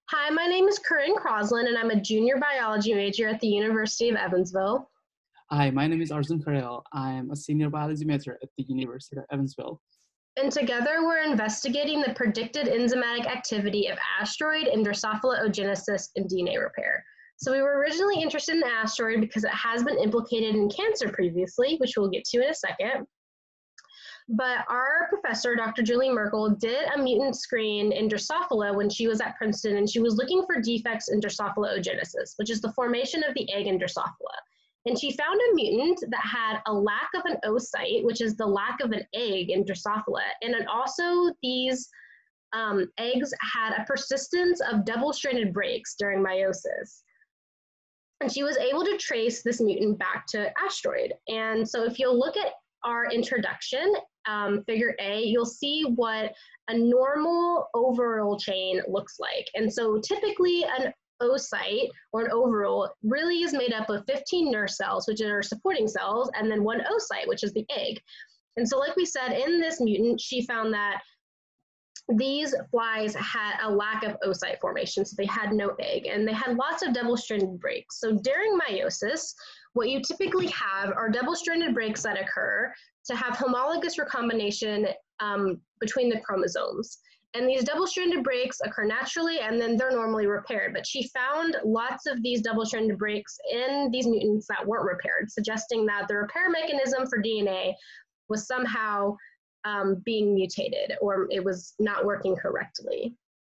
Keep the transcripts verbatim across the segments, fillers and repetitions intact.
Hi, my name is Corinne Crosland, and I'm a junior biology major at the University of Evansville. Hi, my name is Arjun Karel. I am a senior biology major at the University of Evansville. And together we're investigating the predicted enzymatic activity of asteroid and Drosophila oogenesis in D N A repair. So we were originally interested in the asteroid because it has been implicated in cancer previously, which we'll get to in a second. But our professor, Doctor Julie Merkel, did a mutant screen in Drosophila when she was at Princeton, and she was looking for defects in Drosophila oogenesis, which is the formation of the egg in Drosophila. And she found a mutant that had a lack of an oocyte, which is the lack of an egg in Drosophila. And then also these um, eggs had a persistence of double-stranded breaks during meiosis. And she was able to trace this mutant back to asteroid. And so if you'll look at our introduction, um, figure A, you'll see what a normal overall chain looks like. And so typically an oocyte or an overall really is made up of fifteen Nurse cells, which are supporting cells, and then one oocyte, which is the egg. And so like we said, in this mutant, she found that these flies had a lack of oocyte formation, so they had no egg, and they had lots of double-stranded breaks. So during meiosis, what you typically have are double-stranded breaks that occur to have homologous recombination um, between the chromosomes. And these double-stranded breaks occur naturally, and then they're normally repaired. But she found lots of these double-stranded breaks in these mutants that weren't repaired, suggesting that the repair mechanism for D N A was somehow um, being mutated, or it was not working correctly.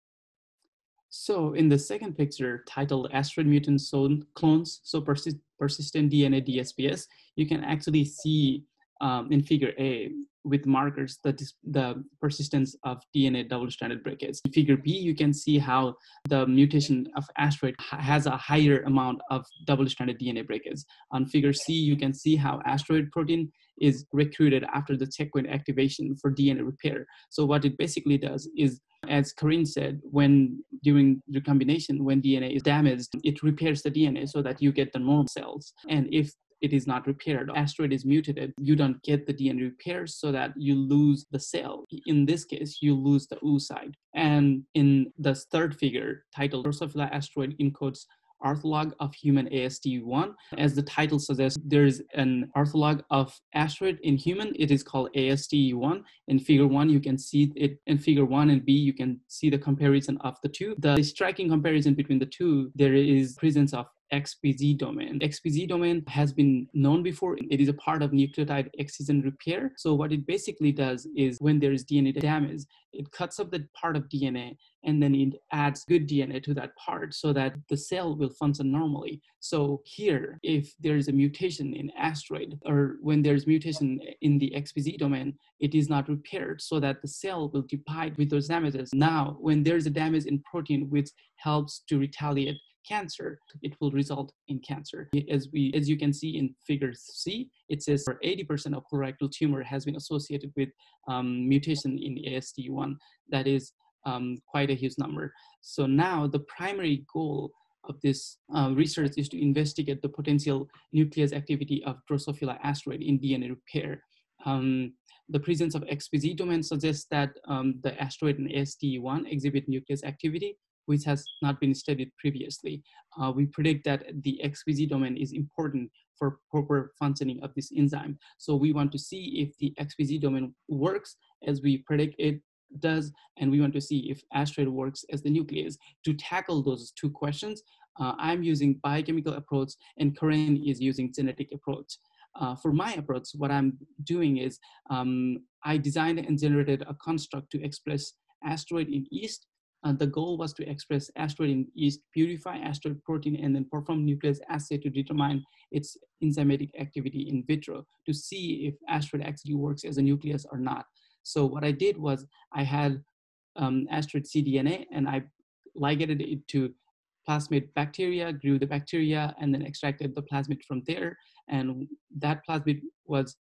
So in the second picture, titled Asteroid Mutant Clones, so persist Persistent D N A D S P S, you can actually see um, in figure A with markers that is the persistence of D N A double-stranded breakage. In figure B, you can see how the mutation of asteroid has a higher amount of double-stranded D N A breakage. On figure C, you can see how asteroid protein is recruited after the checkpoint activation for D N A repair. So what it basically does is, as Corinne said, when during recombination, when D N A is damaged, it repairs the D N A so that you get the normal cells. And if it is not repaired, asteroid is mutated, you don't get the D N A repair, so that you lose the cell. In this case, you lose the oocyte. And in the third figure, titled Drosophila asteroid encodes ortholog of human A S T one. As the title suggests, there is an ortholog of asteroid in human. It is called A S T one. In figure one, you can see it. In figure one and B, you can see the comparison of the two. The striking comparison between the two, there is presence of X P Z domain. X P Z domain has been known before. It is a part of nucleotide excision repair. So what it basically does is, when there is D N A damage, it cuts up the part of D N A and then it adds good D N A to that part so that the cell will function normally. So here, if there is a mutation in asteroid, or when there's mutation in the X P Z domain, it is not repaired so that the cell will divide with those damages. Now, when there's a damage in protein which helps to retaliate cancer, it will result in cancer. As we, as you can see in figure C, it says eighty percent of colorectal tumor has been associated with um, mutation in A S T one. That is um, quite a huge number. So now the primary goal of this uh, research is to investigate the potential nuclease activity of Drosophila asteroid in D N A repair. Um, the presence of X P Z domain suggests that um, the asteroid in A S T one exhibit nuclease activity, which has not been studied previously. Uh, we predict that the X P Z domain is important for proper functioning of this enzyme. So we want to see if the X P Z domain works as we predict it does, and we want to see if asteroid works as the nuclease. To tackle those two questions, uh, I'm using biochemical approach, and Corinne is using genetic approach. Uh, for my approach, what I'm doing is um, I designed and generated a construct to express asteroid in yeast. Uh, the goal was to express asteroid in yeast, purify asteroid protein, and then perform nuclease assay to determine its enzymatic activity in vitro to see if asteroid actually works as a nuclease or not. So what I did was I had um, asteroid cDNA, and I ligated it to plasmid bacteria, grew the bacteria, and then extracted the plasmid from there. And that plasmid was,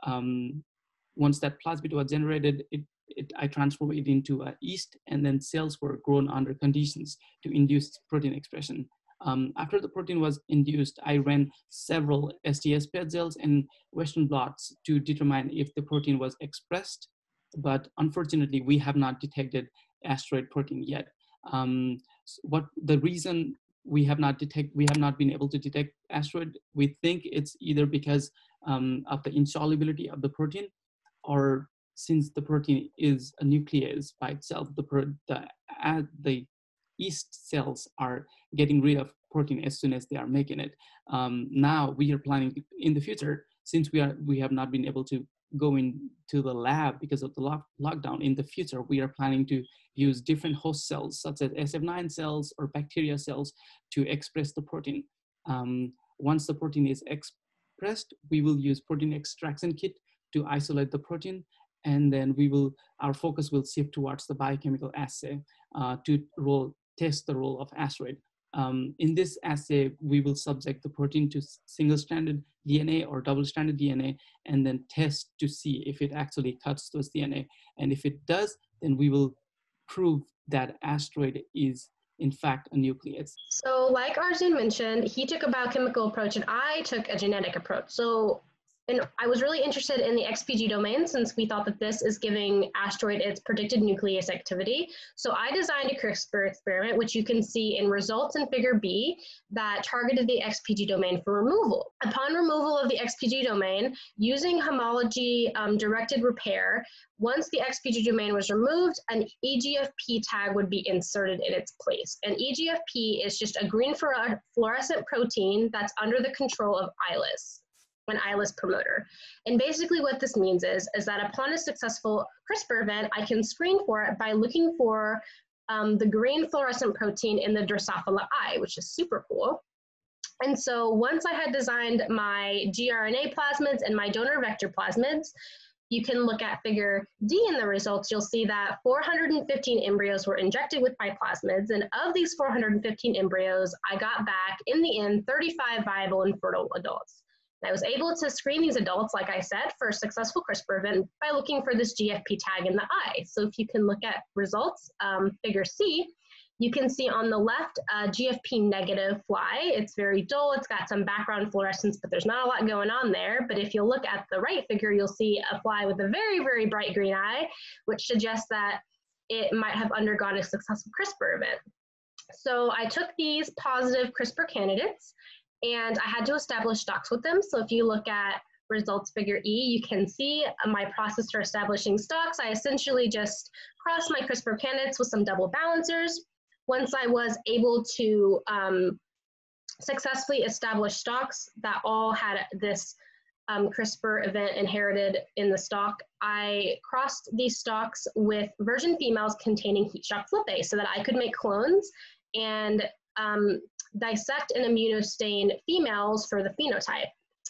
um, once that plasmid was generated, it, it, I transformed it into a yeast, and then cells were grown under conditions to induce protein expression. Um, after the protein was induced, I ran several S T S paired cells and Western blots to determine if the protein was expressed, but unfortunately, we have not detected asteroid protein yet. Um, What the reason we have not detect we have not been able to detect asteroid, we think it's either because um, of the insolubility of the protein, or since the protein is a nuclease by itself, the pro the, uh, the yeast cells are getting rid of protein as soon as they are making it. Um, now we are planning to, in the future, since we are we have not been able to go into the lab because of the lock, lockdown, in the future we are planning to use different host cells such as S F nine cells or bacteria cells to express the protein. Um, once the protein is expressed, we will use protein extraction kit to isolate the protein, and then we will our focus will shift towards the biochemical assay uh, to roll, test the role of asteroid. Um, in this assay, we will subject the protein to single-stranded D N A or double-stranded D N A, and then test to see if it actually cuts those D N A. And if it does, then we will prove that asteroid is in fact a nucleus. So like Arjun mentioned, he took a biochemical approach and I took a genetic approach. So and I was really interested in the X P G domain since we thought that this is giving asteroid its predicted nuclease activity. So I designed a CRISPR experiment, which you can see in results in figure B, that targeted the X P G domain for removal. Upon removal of the X P G domain, using homology um, directed repair, once the X P G domain was removed, an E G F P tag would be inserted in its place. And E G F P is just a green fluorescent protein that's under the control of I L I S. An I L I S promoter. And basically what this means is, is that upon a successful CRISPR event, I can screen for it by looking for um, the green fluorescent protein in the Drosophila eye, which is super cool. And so once I had designed my g R N A plasmids and my donor vector plasmids, you can look at figure D in the results. You'll see that four hundred fifteen embryos were injected with my plasmids. And of these four hundred fifteen embryos, I got back, in the end, thirty-five viable and fertile adults. I was able to screen these adults, like I said, for a successful CRISPR event by looking for this G F P tag in the eye. So if you can look at results, um, figure C, you can see on the left a G F P negative fly. It's very dull, it's got some background fluorescence, but there's not a lot going on there. But if you look at the right figure, you'll see a fly with a very, very bright green eye, which suggests that it might have undergone a successful CRISPR event. So I took these positive CRISPR candidates and I had to establish stocks with them. So if you look at results figure E, you can see my process for establishing stocks. I essentially just crossed my CRISPR candidates with some double balancers. Once I was able to um, successfully establish stocks that all had this um, CRISPR event inherited in the stock, I crossed these stocks with virgin females containing heat shock flip so that I could make clones and um, dissect and immunostain females for the phenotype.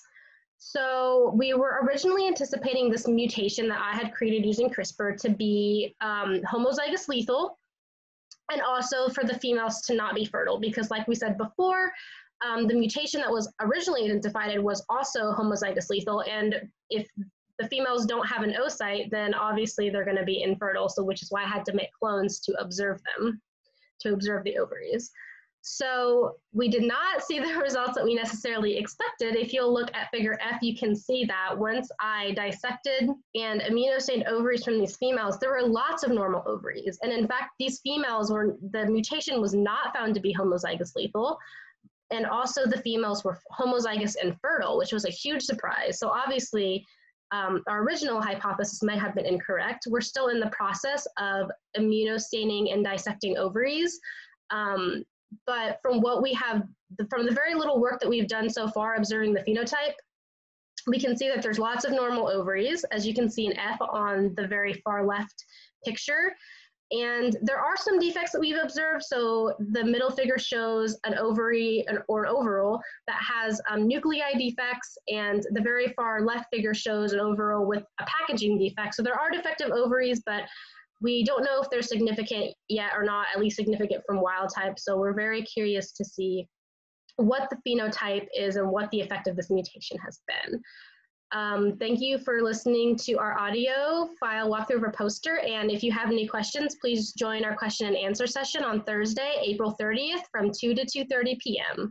So we were originally anticipating this mutation that I had created using CRISPR to be um, homozygous lethal, and also for the females to not be fertile, because like we said before, um, the mutation that was originally identified was also homozygous lethal, and if the females don't have an oocyte, then obviously they're going to be infertile, so which is why I had to make clones to observe them, to observe the ovaries. So we did not see the results that we necessarily expected. If you'll look at figure F, you can see that once I dissected and immunostained ovaries from these females, there were lots of normal ovaries. And in fact, these females were, the mutation was not found to be homozygous lethal. And also the females were homozygous and fertile, which was a huge surprise. So obviously, um, our original hypothesis may have been incorrect. We're still in the process of immunostaining and dissecting ovaries. Um, But from what we have, from the very little work that we've done so far observing the phenotype, we can see that there's lots of normal ovaries, as you can see in F on the very far left picture. And there are some defects that we've observed. So the middle figure shows an ovary or an overall that has um, nuclei defects, and the very far left figure shows an overall with a packaging defect. So there are defective ovaries, but we don't know if they're significant yet or not, at least significant from wild type. So we're very curious to see what the phenotype is and what the effect of this mutation has been. Um, thank you for listening to our audio file walkthrough of our poster. And if you have any questions, please join our question and answer session on Thursday, April thirtieth from two to two thirty p m